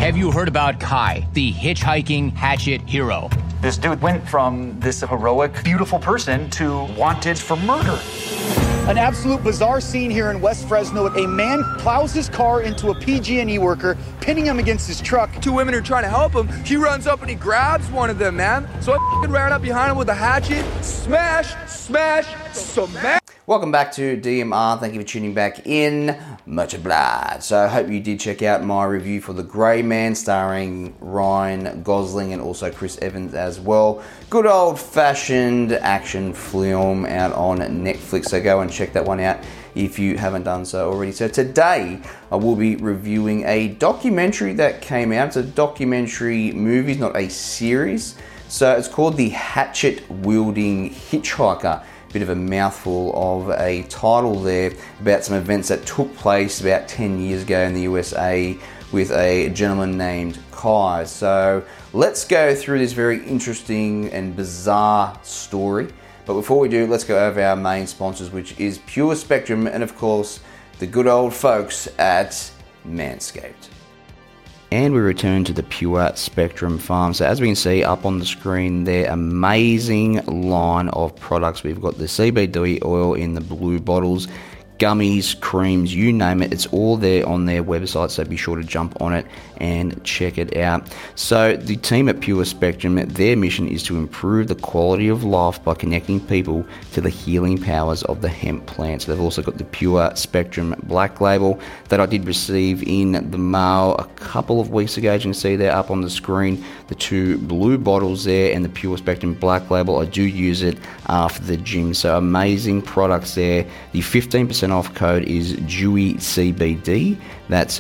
Have you heard about Kai, the hitchhiking hatchet hero? This dude went from this heroic, beautiful person to wanted for murder. An absolute bizarre scene here in West Fresno. A man plows his car into a PG&E worker, pinning him against his truck. Two women are trying to help him. He runs up and he grabs one of them, man. So I ran up behind him with a hatchet. Smash, smash, smash. Welcome back to DMR. Thank you for tuning back in. Much obliged. So I hope you did check out my review for The Grey Man, starring Ryan Gosling and also Chris Evans as well. Good old-fashioned action film out on Netflix. So go and check that one out if you haven't done so already. So today I will be reviewing a documentary that came out. It's a documentary movie, not a series. So it's called The Hatchet-Wielding Hitchhiker. Bit of a mouthful of a title there about some events that took place about 10 years ago in the USA with a gentleman named Kai. So let's go through this very interesting and bizarre story. But before we do, let's go over our main sponsors, which is Pure Spectrum and of course the good old folks at Manscaped. And we return to the Pure Spectrum farm. So as we can see up on the screen, their amazing line of products. We've got the CBD oil in the blue bottles, gummies, creams, you name it. It's all there on their website, so be sure to jump on it and check it out. So the team at Pure Spectrum, their mission is to improve the quality of life by connecting people to the healing powers of the hemp plant. So they've also got the Pure Spectrum Black Label that I did receive in the mail a couple of weeks ago. As you can see there up on the screen, the two blue bottles there and the Pure Spectrum Black Label. I do use it after the gym. So amazing products there. The 15% off code is DEWYCBD. That's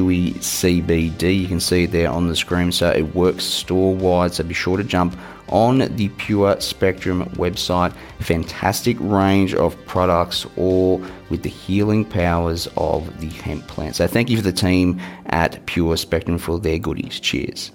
DEWYCBD. You can see it there on the screen. So it works store-wide. So be sure to jump on the Pure Spectrum website. Fantastic range of products, all with the healing powers of the hemp plant. So thank you for the team at Pure Spectrum for their goodies. Cheers.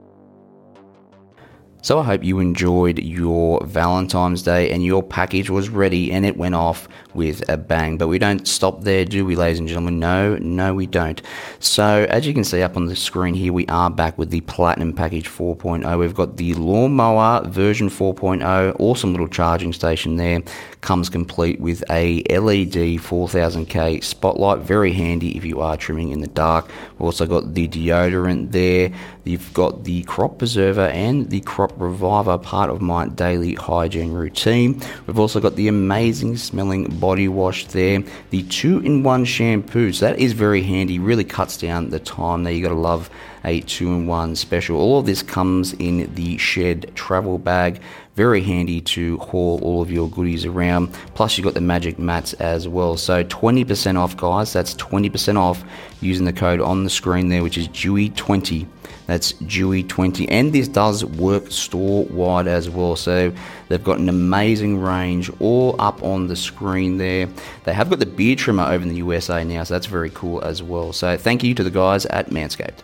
So I hope you enjoyed your Valentine's Day and your package was ready and it went off with a bang. But we don't stop there, do we, ladies and gentlemen? No, we don't. So as you can see up on the screen here, we are back with the Platinum Package 4.0. We've got the Lawnmower version 4.0. Awesome little charging station there. Comes complete with a LED 4000K spotlight. Very handy if you are trimming in the dark. We've also got the deodorant there. You've got the Crop Preserver and the Crop Reviver, part of my daily hygiene routine. We've also got the amazing smelling body wash there, the 2-in-1 shampoo. So that is very handy, really cuts down the time there. You gotta love a 2-in-1 special. All of this comes in the Shed travel bag. Very handy to haul all of your goodies around. Plus you've got the magic mats as well. So 20% off, guys. That's 20% off using the code on the screen there, which is DEWY20. That's DEWY20. And this does work store-wide as well. So they've got an amazing range all up on the screen there. They have got the beard trimmer over in the USA now, so that's very cool as well. So thank you to the guys at Manscaped.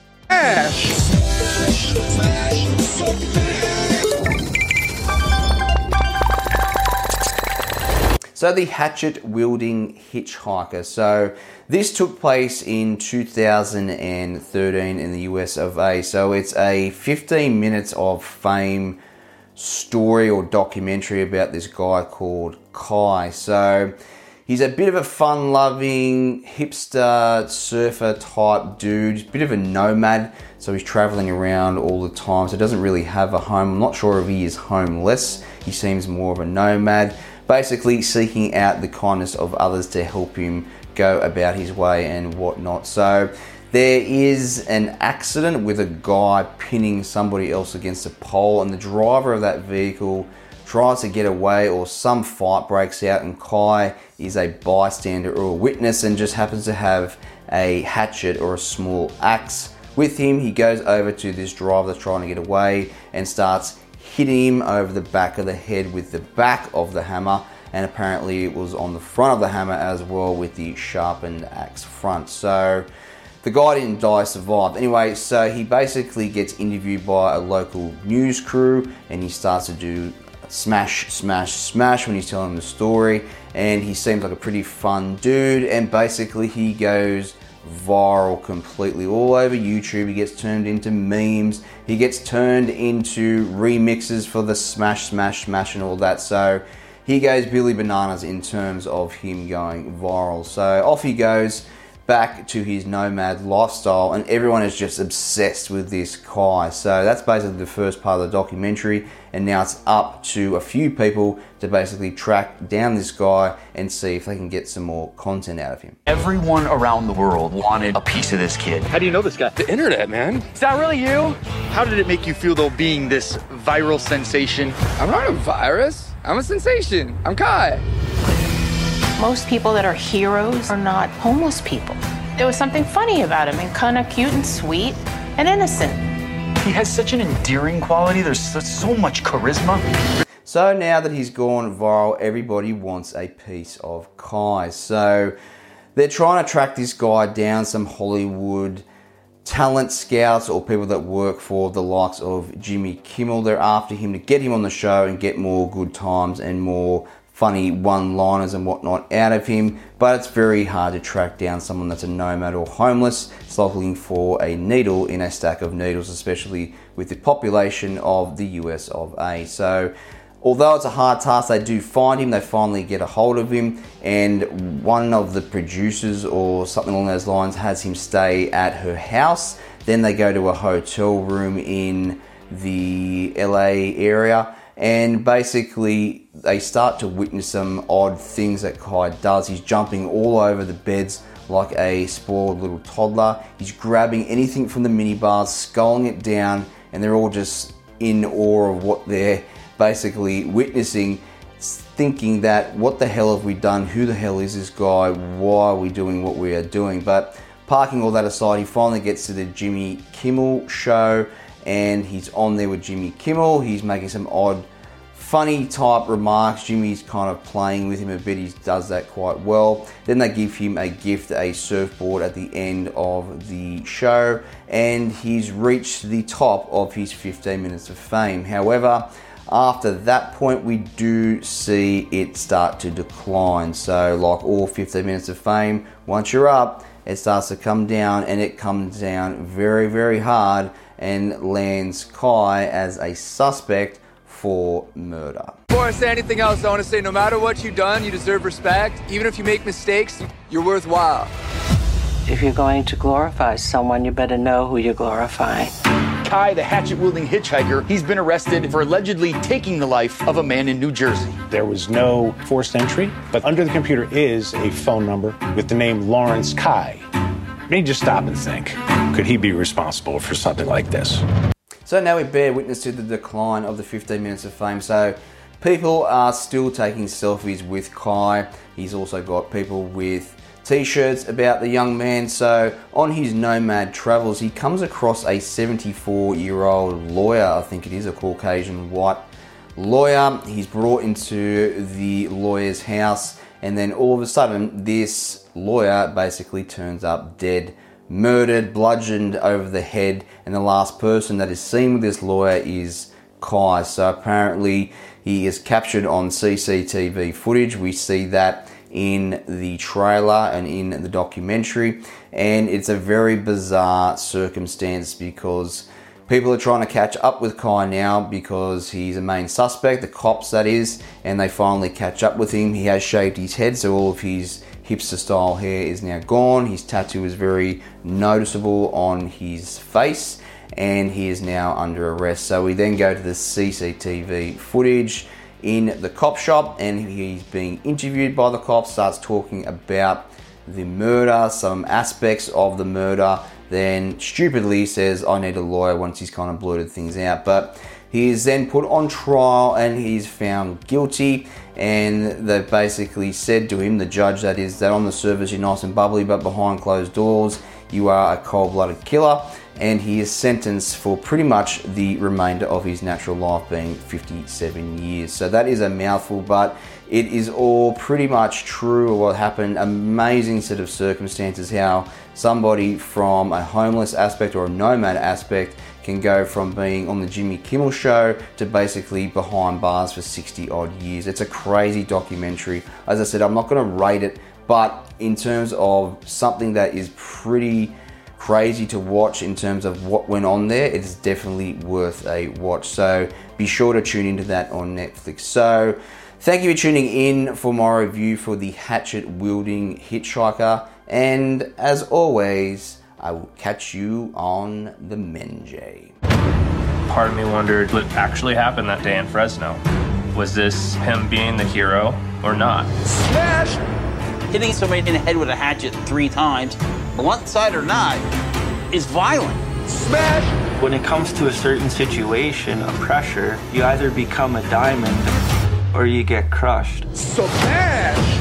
So the hatchet-wielding hitchhiker. So this took place in 2013 in the US of A. So it's a 15 minutes of fame story or documentary about this guy called Kai. So he's a bit of a fun-loving, hipster, surfer type dude. He's a bit of a nomad, so he's traveling around all the time. So he doesn't really have a home. I'm not sure if he is homeless. He seems more of a nomad, basically seeking out the kindness of others to help him go about his way and whatnot. So there is an accident with a guy pinning somebody else against a pole, and the driver of that vehicle tries to get away, or some fight breaks out, and Kai is a bystander or a witness and just happens to have a hatchet or a small axe with him. He goes over to this driver that's trying to get away and starts hitting him over the back of the head with the back of the hammer, and apparently it was on the front of the hammer as well with the sharpened axe front. So the guy didn't die, survived. Anyway, so he basically gets interviewed by a local news crew and he starts to do smash, smash, smash when he's telling the story, and he seems like a pretty fun dude, and basically he goes viral completely all over YouTube. He gets turned into memes. He gets turned into remixes for the Smash, Smash, Smash and all that. So he goes Billy Bananas in terms of him going viral. So off he goes back to his nomad lifestyle, and everyone is just obsessed with this Kai. So that's basically the first part of the documentary, and now it's up to a few people to basically track down this guy and see if they can get some more content out of him. Everyone around the world wanted a piece of this kid. How do you know this guy? The internet, man. Is that really you? How did it make you feel, though, being this viral sensation? I'm not a virus. I'm a sensation. I'm Kai. Most people that are heroes are not homeless people. There was something funny about him and kind of cute and sweet and innocent. He has such an endearing quality. There's so much charisma. So now that he's gone viral, everybody wants a piece of Kai. So they're trying to track this guy down, some Hollywood talent scouts or people that work for the likes of Jimmy Kimmel. They're after him to get him on the show and get more good times and more funny one-liners and whatnot out of him, but it's very hard to track down someone that's a nomad or homeless. It's like looking for a needle in a stack of needles, especially with the population of the US of A. So although it's a hard task, they do find him, they finally get a hold of him, and one of the producers or something along those lines has him stay at her house. Then they go to a hotel room in the LA area, and basically they start to witness some odd things that Kai does. He's jumping all over the beds like a spoiled little toddler. He's grabbing anything from the minibars, sculling it down, and they're all just in awe of what they're basically witnessing, thinking that what the hell have we done? Who the hell is this guy? Why are we doing what we are doing? But parking all that aside, he finally gets to the Jimmy Kimmel show, and he's on there with Jimmy Kimmel. He's making some odd, funny type remarks. Jimmy's kind of playing with him a bit. He does that quite well. Then they give him a gift, a surfboard at the end of the show, and he's reached the top of his 15 minutes of fame. However, after that point, we do see it start to decline. So like all 15 minutes of fame, once you're up, it starts to come down, and it comes down very, very hard and lands Kai as a suspect for murder. Before I say anything else, I want to say no matter what you've done, you deserve respect. Even if you make mistakes, you're worthwhile. If you're going to glorify someone, you better know who you're glorifying. Kai, the hatchet-wielding hitchhiker, he's been arrested for allegedly taking the life of a man in New Jersey. There was no forced entry, but under the computer is a phone number with the name Lawrence Kai. Made you stop and think, could he be responsible for something like this? So now we bear witness to the decline of the 15 minutes of fame. So people are still taking selfies with Kai. He's also got people with t-shirts about the young man. So on his nomad travels, he comes across a 74-year-old lawyer. I think it is a Caucasian white lawyer. He's brought into the lawyer's house, and then all of a sudden this lawyer basically turns up dead, murdered, bludgeoned over the head, and the last person that is seen with this lawyer is Kai. So apparently he is captured on CCTV footage. We see that in the trailer and in the documentary, and it's a very bizarre circumstance because people are trying to catch up with Kai now because he's a main suspect, the cops that is, and they finally catch up with him. He has shaved his head, so all of his hipster style hair is now gone. His tattoo is very noticeable on his face, and he is now under arrest. So we then go to the CCTV footage in the cop shop, and he's being interviewed by the cops, starts talking about the murder, some aspects of the murder, then stupidly says, I need a lawyer, once he's kind of blurted things out. But he is then put on trial and he's found guilty, and they basically said to him, the judge that is, that on the surface you're nice and bubbly, but behind closed doors you are a cold-blooded killer. And he is sentenced for pretty much the remainder of his natural life, being 57 years. So that is a mouthful, but it is all pretty much true of what happened. Amazing set of circumstances, how somebody from a homeless aspect or a nomad aspect can go from being on the Jimmy Kimmel show to basically behind bars for 60 odd years. It's a crazy documentary. As I said, I'm not going to rate it but in terms of something that is pretty crazy to watch in terms of what went on there, it's definitely worth a watch. So be sure to tune into that on Netflix. So thank you for tuning in for my review for the hatchet-wielding hitchhiker. And as always, I will catch you on the Menjay. Part of me wondered what actually happened that day in Fresno. Was this him being the hero or not? Smash! Hitting somebody in the head with a hatchet 3 times, blunt side or not, is violent. Smash! When it comes to a certain situation of pressure, you either become a diamond or you get crushed. Smash!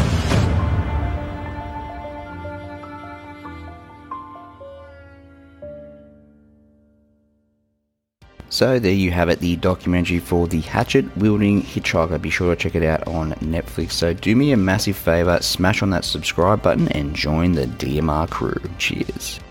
So there you have it, the documentary for the hatchet-wielding hitchhiker. Be sure to check it out on Netflix. So do me a massive favour, smash on that subscribe button and join the DMR crew. Cheers.